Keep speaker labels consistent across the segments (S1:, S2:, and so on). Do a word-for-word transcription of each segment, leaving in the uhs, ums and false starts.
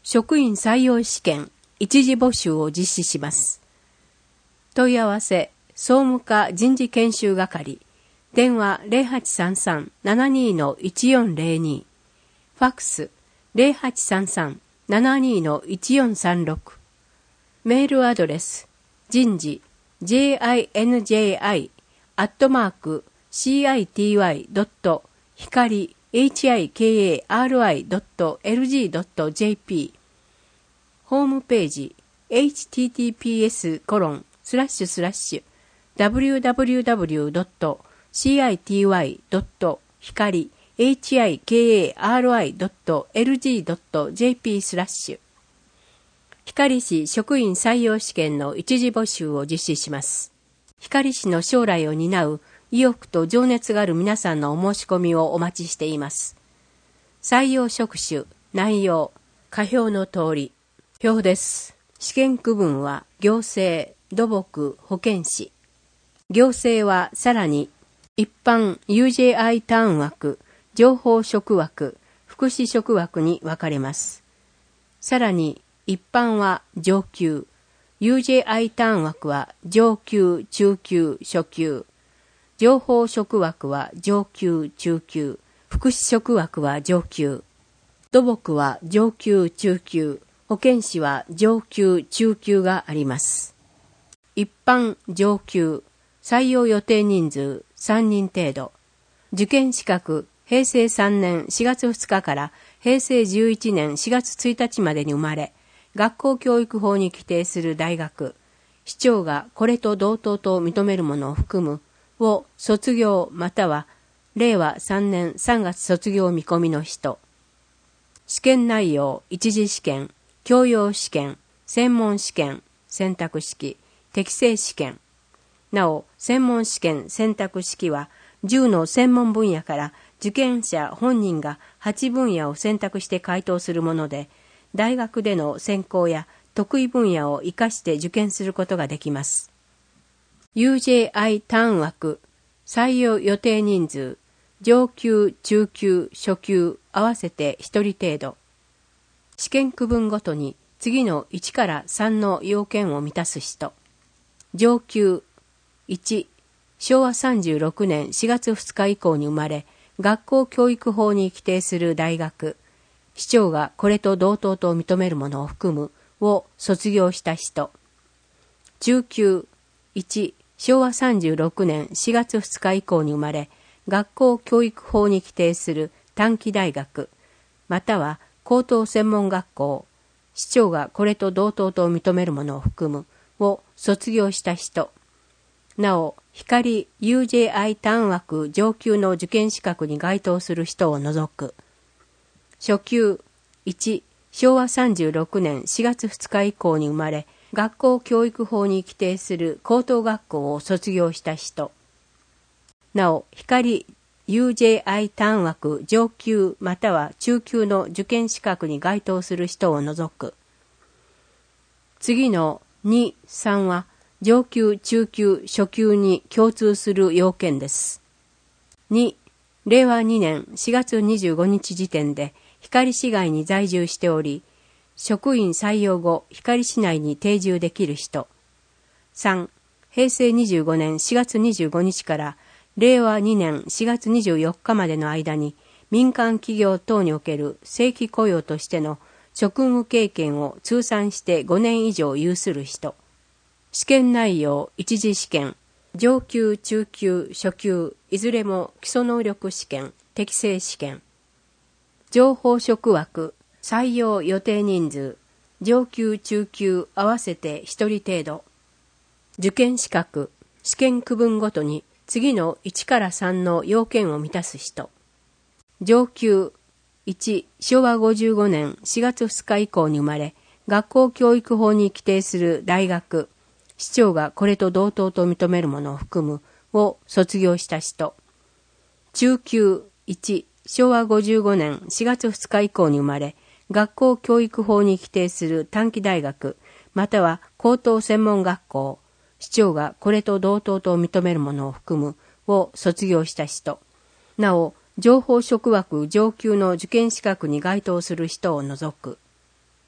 S1: 職員採用試験一次募集を実施します。問い合わせ、総務課人事研修係、電話 ゼロはちさんさん ななに いちよんゼロに、ファックス ゼロはちさんさん ななに いちよんさんろく、メールアドレス、人事 ジェイアイエヌジェイアイ アットマーク シーアイティーワイ ドット ひかり エイチアイケーエーアールアイ ドット エルジー ドット ジェーピー、ホームページ エイチティーティーピーエスコロンスラッシュスラッシュダブリューダブリューダブリュードットシーアイティーワイドットひかり エイチアイケーエーアールアイドットエルジードットジェーピー スラッシュ、光市職員採用試験の一次募集を実施します。光市の将来を担う意欲と情熱がある皆さんのお申し込みをお待ちしています。採用職種、内容、下表の通り。表です。試験区分は行政、土木、保健師。行政はさらに一般 ユージェーアイ ターン枠、情報職枠、福祉職枠に分かれます。さらに一般は上級、ユージェーアイ ターン枠は上級、中級、初級、情報職枠は上級、中級、福祉職枠は上級、土木は上級、中級、保健師は上級、中級があります。一般、上級、採用予定人数さんにん程度。受験資格、へいせいさんねんしがつふつかからへいせいじゅういちねんしがつついたちまでに生まれ、学校教育法に規定する大学、市長がこれと同等と認めるものを含む、を卒業またはれいわさんねんさんがつ卒業見込みの人。試験内容、一次試験、教養試験、専門試験、選択式、適正試験。なお、専門試験、選択式は、じゅうの専門分野から受験者本人がはちぶんやを選択して回答するもので、大学での専攻や得意分野を活かして受験することができます。ユージェーアイ ターン枠、採用予定人数、上級、中級、初級、合わせてひとり程度。試験区分ごとに次のいちからさんの要件を満たす人。上級、いち、しょうわさんじゅうろくねんしがつふつか以降に生まれ、学校教育法に規定する大学、市長がこれと同等と認めるものを含む、を卒業した人。中級、いち、しょうわさんじゅうろくねんしがつふつか以降に生まれ、学校教育法に規定する短期大学、または高等専門学校、市長がこれと同等と認めるものを含む、を卒業した人。なお、光 ユージェーアイ ターン枠上級の受験資格に該当する人を除く。初級、いち、しょうわさんじゅうろくねんしがつふつか以降に生まれ、学校教育法に規定する高等学校を卒業した人。なお、光 ユージェーアイ ターン枠上級または中級の受験資格に該当する人を除く。次のに、さんは上級、中級、初級に共通する要件です。に、れいわにねんしがつにじゅうごにち時点で光市外に在住しており、職員採用後、光市内に定住できる人。さん、へいせいにじゅうごねんしがつにじゅうごにちかられいわにねんしがつにじゅうよっかまでの間に民間企業等における正規雇用としての職務経験を通算してごねん以上有する人。試験内容、一次試験、上級、中級、初級、いずれも基礎能力試験、適正試験。情報職枠、採用予定人数、上級、中級、合わせてひとり程度。受験資格、試験区分ごとに次のいちからさんの要件を満たす人。上級、いち、しょうわごじゅうごねんしがつふつか以降に生まれ、学校教育法に規定する大学、市長がこれと同等と認めるものを含む、を卒業した人。中級、いち、しょうわごじゅうごねんしがつふつか以降に生まれ、学校教育法に規定する短期大学、または高等専門学校、市長がこれと同等と認めるものを含む、を卒業した人。なお、情報職枠上級の受験資格に該当する人を除く。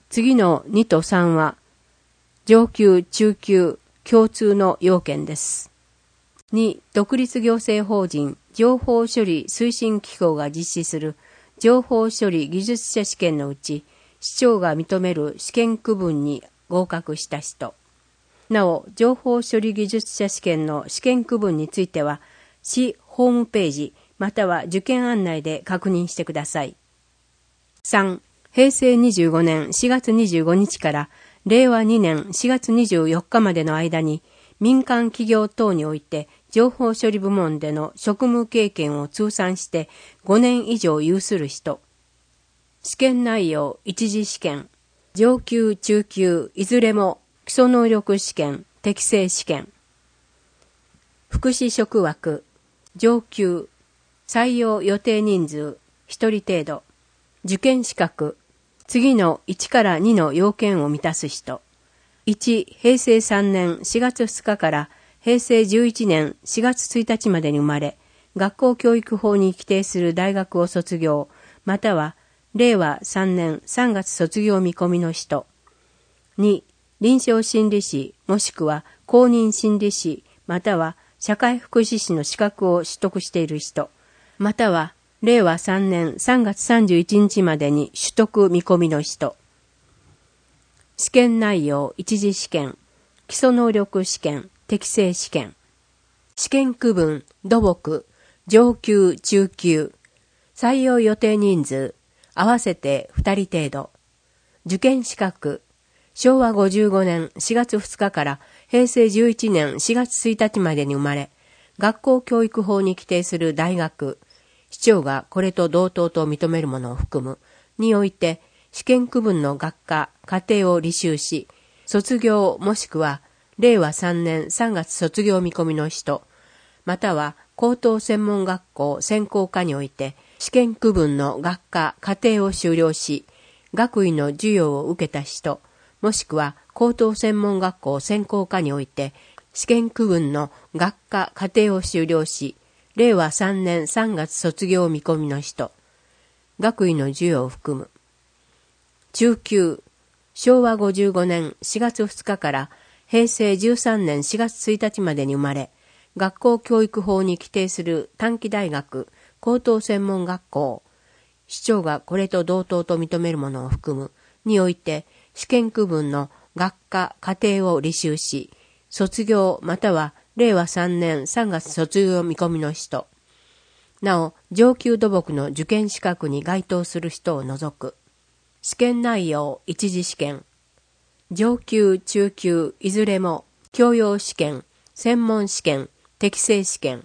S1: 次のにとさんは、上級・中級共通の要件です。に、独立行政法人情報処理推進機構が実施する情報処理技術者試験のうち、市長が認める試験区分に合格した人。なお、情報処理技術者試験の試験区分については、市ホームページまたは受験案内で確認してください。さん、へいせいにじゅうごねんしがつにじゅうごにちかられいわにねんしがつにじゅうよっかまでの間に、民間企業等において情報処理部門での職務経験を通算してごねん以上有する人。試験内容一次試験、上級・中級いずれも基礎能力試験、適正試験。福祉職枠、上級、採用予定人数ひとり程度。受験資格、次のいちからにの要件を満たす人。いち、へいせいさんねんしがつふつかからへいせいじゅういちねんしがつついたちまでに生まれ、学校教育法に規定する大学を卒業、またはれいわさんねんさんがつ卒業見込みの人。に、臨床心理士もしくは公認心理士、または社会福祉士の資格を取得している人、またはれいわさんねんさんがつさんじゅういちにちまでに取得見込みの人。試験内容一次試験、基礎能力試験、適正試験。試験区分、土木、上級・中級。採用予定人数、合わせてふたり程度。受験資格、しょうわごじゅうごねんしがつふつかからへいせいじゅういちねんしがつついたちまでに生まれ、学校教育法に規定する大学、市長がこれと同等と認めるものを含む、において、試験区分の学科、課程を履修し、卒業もしくはれいわさんねんさんがつ卒業見込みの人、または高等専門学校専攻科において試験区分の学科、課程を修了し、学位の授与を受けた人、もしくは高等専門学校専攻科において試験区分の学科、課程を修了し、れいわさんねんさんがつ卒業見込みの人、学位の授与を含む。中級、しょうわごじゅうごねんしがつふつかからへいせいじゅうさんねんしがつついたちまでに生まれ、学校教育法に規定する短期大学、高等専門学校、市長がこれと同等と認めるものを含む、において試験区分の学科、課程を履修し、卒業またはれいわさんねんさんがつ卒業見込みの人。なお、上級土木の受験資格に該当する人を除く。試験内容一次試験、上級・中級いずれも教養試験、専門試験、適正試験。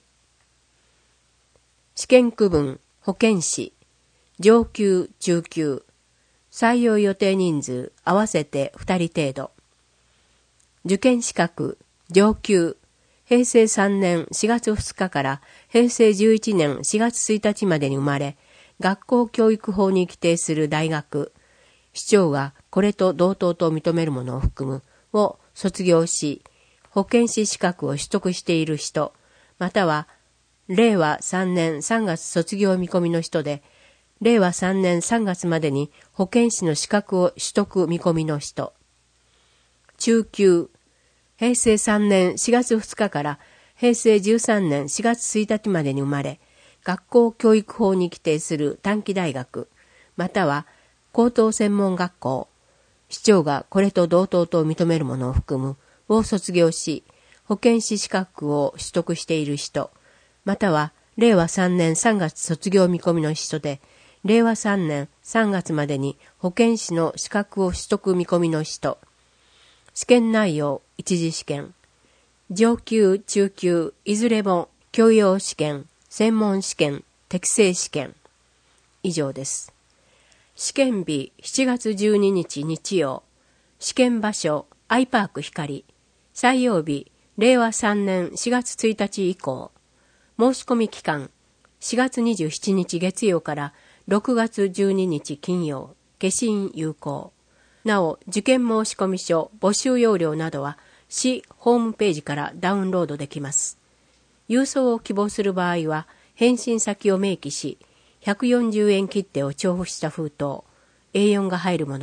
S1: 試験区分、保健師、上級・中級、採用予定人数合わせてふたり程度。受験資格、上級、へいせいさんねんしがつふつかからへいせいじゅういちねんしがつついたちまでに生まれ、学校教育法に規定する大学、市長がこれと同等と認めるものを含むを卒業し、保健師資格を取得している人、またはれいわさんねんさんがつ卒業見込みの人で、れいわさんねんさんがつまでに保健師の資格を取得見込みの人。中級、へいせいさんねんしがつふつかからへいせいじゅうさんねんしがつついたちまでに生まれ、学校教育法に規定する短期大学、または高等専門学校、市長がこれと同等と認めるものを含むを卒業し、保健師資格を取得している人、またはれいわさんねんさんがつ卒業見込みの人で、れいわさんねんさんがつまでに保健師の資格を取得見込みの人。試験内容一次試験、上級・中級いずれも教養試験、専門試験、適正試験。以上です。試験日しちがつじゅうににち日曜。試験場所アイパーク光。採用日れいわさんねんしがつついたち以降。申し込み期間しがつにじゅうしちにち月曜からろくがつじゅうににち金曜。消印有効。なお、受験申込書、募集要領などは市ホームページからダウンロードできます。郵送を希望する場合は返信先を明記し、ひゃくよんじゅうえん切手を調布した封筒、エーよん が入るもの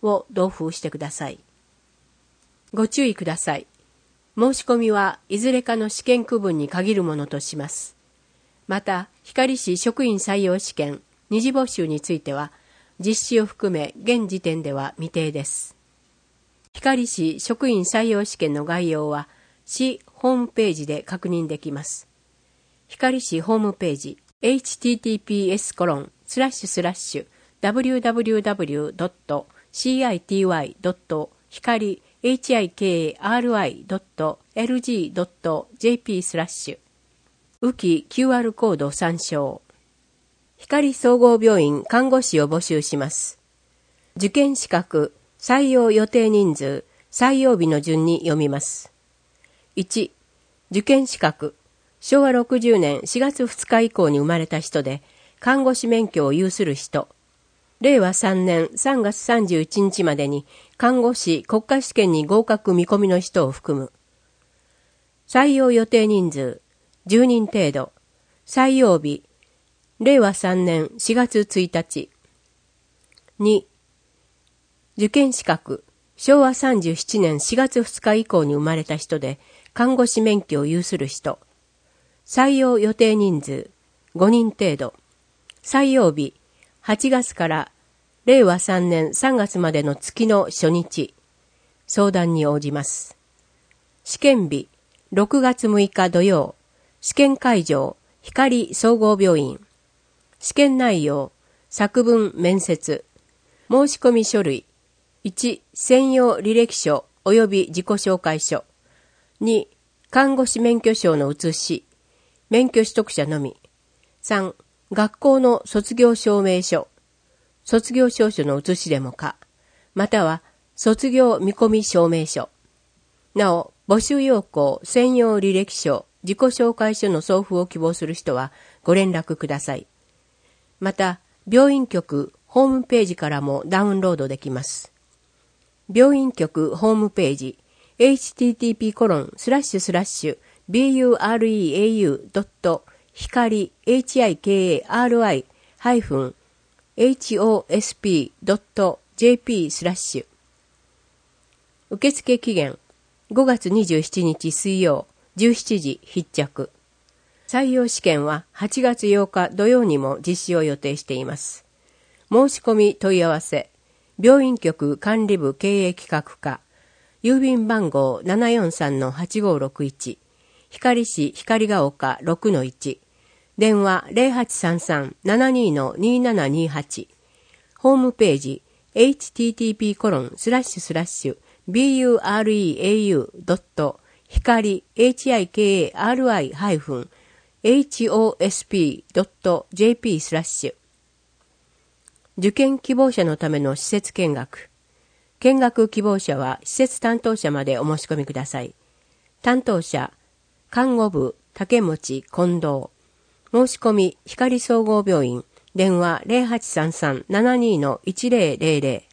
S1: を同封してください。ご注意ください。申し込みはいずれかの試験区分に限るものとします。また、光市職員採用試験二次募集については、実施を含め現時点では未定です。光市職員採用試験の概要は、市ホームページで確認できます。光市ホームページ、エイチティーティーピーエスコロンスラッシュスラッシュダブリューダブリューダブリュードットシーアイティーワイドット光 エイチアイケーアールアイドットエルジードットジェーピー スラッシュウキ キューアール コード参照。光総合病院看護師を募集します。受験資格、採用予定人数、採用日の順に読みます。いち、受験資格、しょうわろくじゅうねんしがつふつか以降に生まれた人で、看護師免許を有する人。れいわさんねんさんがつさんじゅういちにちまでに看護師国家試験に合格見込みの人を含む。採用予定人数、じゅうにん程度。採用日、れいわさんねんしがつついたち。に、受験資格、しょうわさんじゅうななねんしがつふつか以降に生まれた人で、看護師免許を有する人。採用予定人数、ごにん程度。採用日、はちがつかられいわさんねんさんがつまでの月の初日。相談に応じます。試験日、ろくがつむいか土曜。試験会場、光総合病院。試験内容、作文面接。申し込み書類。いち、専用履歴書及び自己紹介書。に、看護師免許証の写し。免許取得者のみ。さん、学校の卒業証明書。卒業証書の写しでもか。または、卒業見込み証明書。なお、募集要項、専用履歴書、自己紹介書の送付を希望する人はご連絡ください。また、病院局ホームページからもダウンロードできます。病院局ホームページ、エイチティーティーピーコロンスラッシュスラッシュビーユーアールイーエーユードット光 エイチアイケーアールアイハイフンエイチオーエスピードットジェーピー スラッシュ受付期限ごがつにじゅうしちにち水曜じゅうしちじ必着。採用試験ははちがつようか土曜にも実施を予定しています。申し込み問い合わせ、病院局管理部経営企画課、郵便番号 ななよんさんのはちごろくいち、光市光が丘 ろくのいち、電話 ゼロはちさんさん ななにのにななにはち、ホームページ エイチティーティーピーコロンスラッシュスラッシュビーユーアールイーエーユードット光 エイチアイケーアールアイハイフンエイチオーエスピードットジェーピー スラッシュ受験希望者のための施設見学。見学希望者は施設担当者までお申し込みください。担当者、看護部、竹持、近藤。申し込み、光総合病院、電話 ゼロはちさんさん ななにのいちゼロゼロゼロ。